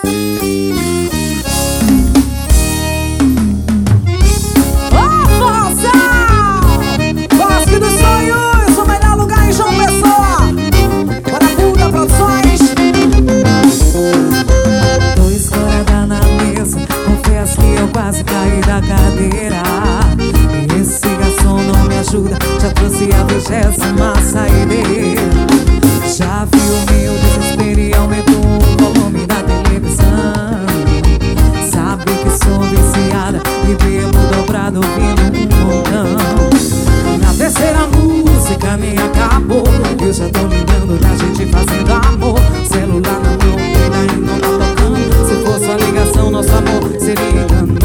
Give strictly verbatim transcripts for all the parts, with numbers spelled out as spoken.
Quase caí da cadeira. Esse garçom não me ajuda. Já trouxe a vigésima saideira. Já viu o meu desespero e aumentou o volume da televisão. Sabe que sou viciada e bebo dobrado ouvindo um montão. Na terceira música nem acabou. Eu já tô lembrando da gente fazendo amor. Celular na mão, ele ainda não tá tocando. Se fosse a ligação, nosso amor seria engano.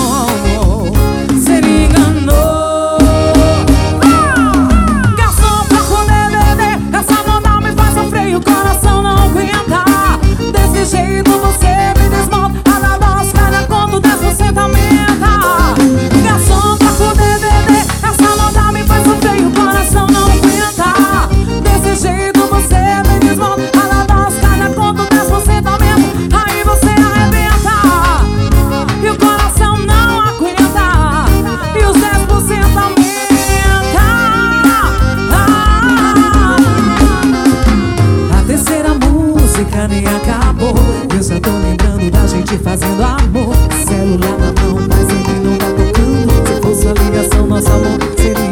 Nem acabou. Eu só tô lembrando da gente fazendo amor. Celular na mão, mas ele não tá tocando. Se fosse a ligação, nosso amor seria